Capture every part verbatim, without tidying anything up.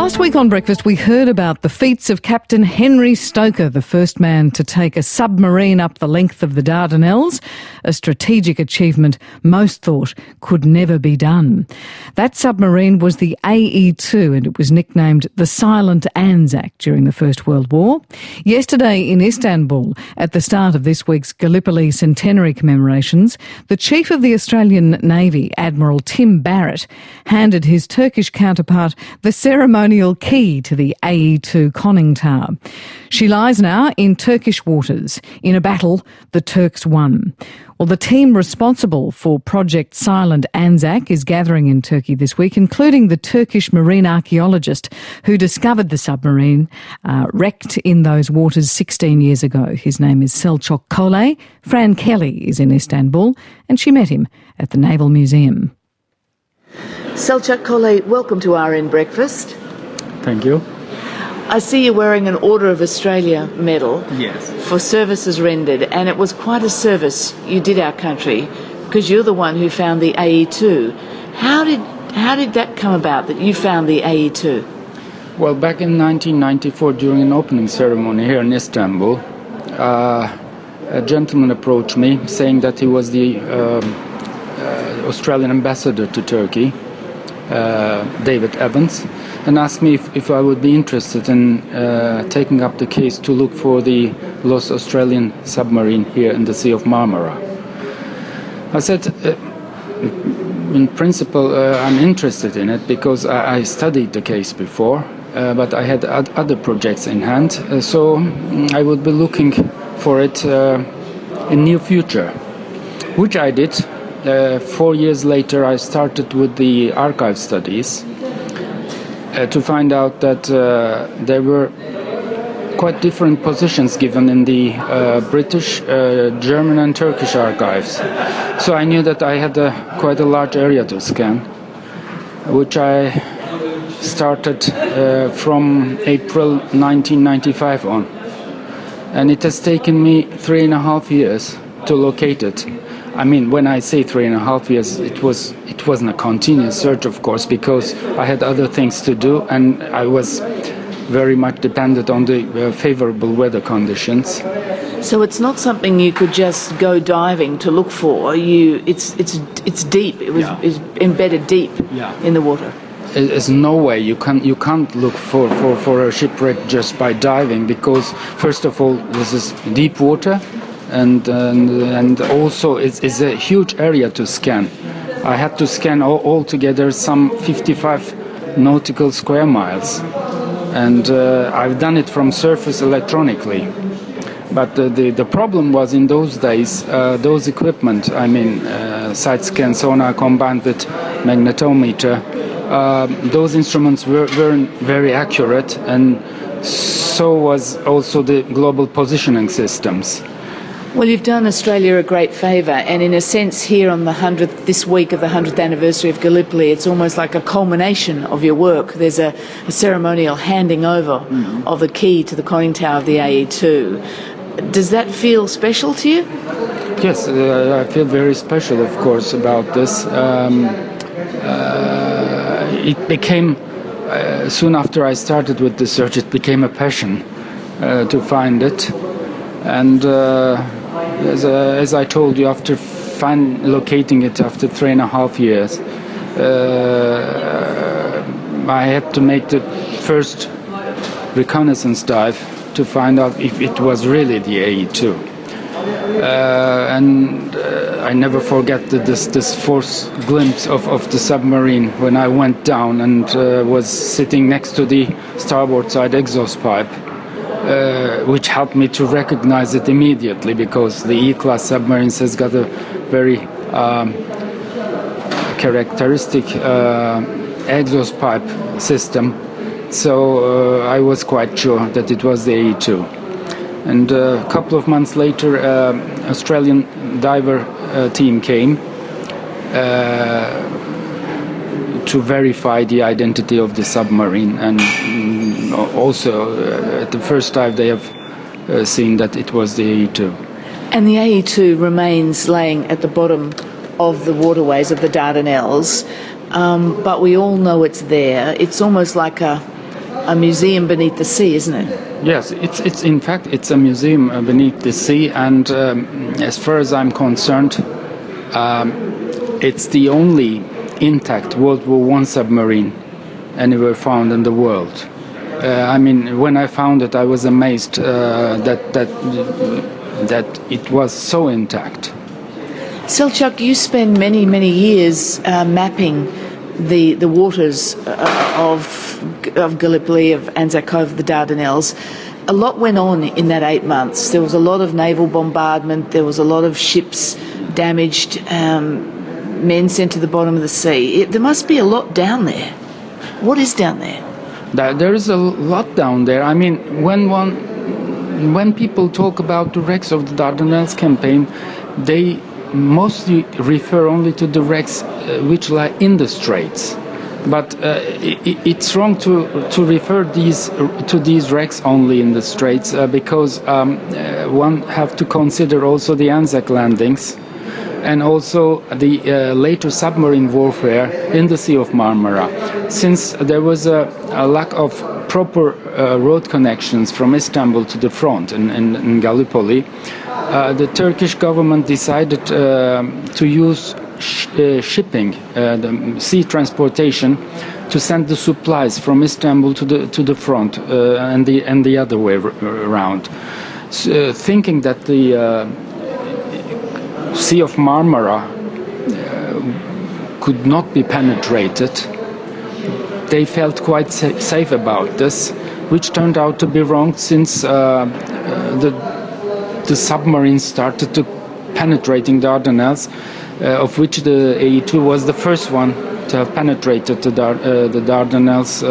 Last week on Breakfast, we heard about the feats of Captain Henry Stoker, the first man to take a submarine up the length of the Dardanelles, a strategic achievement most thought could never be done. That submarine was the A E two, and it was nicknamed the Silent Anzac during the First World War. Yesterday in Istanbul, at the start of this week's Gallipoli centenary commemorations, the Chief of the Australian Navy, Admiral Tim Barrett, handed his Turkish counterpart the ceremonial key to the A E two conning tower. She lies now in Turkish waters. In a battle, the Turks won. Well, the team responsible for Project Silent Anzac is gathering in Turkey this week, including the Turkish marine archaeologist who discovered the submarine uh, wrecked in those waters sixteen years ago. His name is Selçuk Kole. Fran Kelly is in Istanbul, and she met him at the Naval Museum. Selçuk Kole, welcome to R N Breakfast. Thank you. I see you're wearing an Order of Australia medal. Yes. For services rendered, and it was quite a service you did our country because you're the one who found the A E two. How did how did that come about that you found the A E two? Well, back in nineteen ninety-four, during an opening ceremony here in Istanbul, uh, a gentleman approached me saying that he was the uh, uh, Australian ambassador to Turkey, uh, David Evans, and asked me if, if I would be interested in uh, taking up the case to look for the lost Australian submarine here in the Sea of Marmara. I said, uh, in principle, uh, I'm interested in it because I, I studied the case before, uh, but I had ad- other projects in hand, uh, so mm, I would be looking for it uh, in near future, which I did. Uh, four years later, I started with the archive studies uh, to find out that uh, there were quite different positions given in the uh, British, uh, German and Turkish archives. So I knew that I had a, quite a large area to scan, which I started uh, from April nineteen ninety-five on. And it has taken me three and a half years to locate it. I mean, when I say three and a half years, it was it wasn't a continuous search, of course, because I had other things to do, and I was very much dependent on the uh, favorable weather conditions. So it's not something you could just go diving to look for. You, it's it's it's deep. It was Yeah. it's embedded deep Yeah. in the water. There's no way you can you can't look for, for, for a shipwreck just by diving, because first of all this is deep water, and and, and also it's, it's a huge area to scan. I had to scan all, altogether some fifty-five nautical square miles, and uh, I've done it from surface electronically. But the, the, the problem was in those days, uh, those equipment, I mean uh, side scan sonar combined with magnetometer, uh, those instruments were, weren't very accurate, and so was also the global positioning systems. Well, you've done Australia a great favour, and in a sense here on the hundredth, this week of the hundredth anniversary of Gallipoli, it's almost like a culmination of your work. There's a, a ceremonial handing over mm-hmm. of the key to the conning tower of the A E two. Does that feel special to you? Yes, uh, I feel very special, of course, about this. Um, uh, it became, uh, soon after I started with the search, it became a passion uh, to find it. And uh, as, uh, as I told you, after find, locating it after three and a half years, uh, I had to make the first reconnaissance dive to find out if it was really the A E two. Uh, and uh, I never forget the, this, this first glimpse of, of the submarine when I went down and uh, was sitting next to the starboard side exhaust pipe. Uh, which helped me to recognize it immediately, because the E-class submarines has got a very um, characteristic uh, exhaust pipe system. So uh, I was quite sure that it was the A E two. And uh, a couple of months later, uh, Australian diver uh, team came uh, to verify the identity of the submarine, and also uh, at the first dive they have uh, seen that it was the A E two. And the A E two remains laying at the bottom of the waterways of the Dardanelles, um, but we all know it's there. It's almost like a a museum beneath the sea, isn't it? Yes, it's it's in fact it's a museum beneath the sea, and um, as far as I'm concerned, um, it's the only intact World War One submarine anywhere found in the world. Uh, I mean, when I found it, I was amazed uh, that that that it was so intact. Selçuk, you spend many, many years uh, mapping the the waters uh, of of Gallipoli, of Anzac Cove, the Dardanelles. A lot went on in that eight months. There was a lot of naval bombardment. There was a lot of ships damaged, um, men sent to the bottom of the sea. It, there must be a lot down there. What is down there? There is a lot down there. I mean, when one, when people talk about the wrecks of the Dardanelles campaign, they mostly refer only to the wrecks uh, which lie in the straits. But uh, it, it's wrong to to refer these to these wrecks only in the straits uh, because um, uh, one have to consider also the Anzac landings, and also the uh, later submarine warfare in the Sea of Marmara. Since there was a, a lack of proper uh, road connections from Istanbul to the front in, in, in Gallipoli, uh, the Turkish government decided uh, to use sh uh, shipping, uh, the sea transportation, to send the supplies from Istanbul to the to the front uh, and the and the other way around, so, uh, thinking that the uh, Sea of Marmara uh, could not be penetrated. They felt quite sa safe about this, which turned out to be wrong, since uh, uh, the the submarines started to penetrating the Dardanelles, uh, of which the A E two was the first one to have penetrated the, Dar uh, the Dardanelles uh,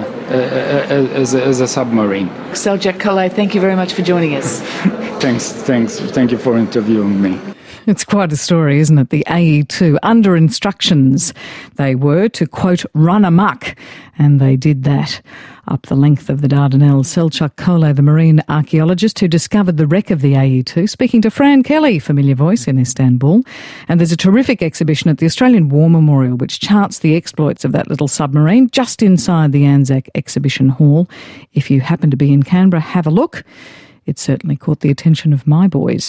uh, as, a, as a submarine. Selçuk Kolay, thank you very much for joining us. Thanks, thanks, thank you for interviewing me. It's quite a story, isn't it? The A E two, under instructions, they were to, quote, run amok, and they did that up the length of the Dardanelles. Selçuk Kolay, the marine archaeologist who discovered the wreck of the A E two, speaking to Fran Kelly, familiar voice in Istanbul. And there's a terrific exhibition at the Australian War Memorial which charts the exploits of that little submarine just inside the Anzac Exhibition Hall. If you happen to be in Canberra, have a look. It certainly caught the attention of my boys.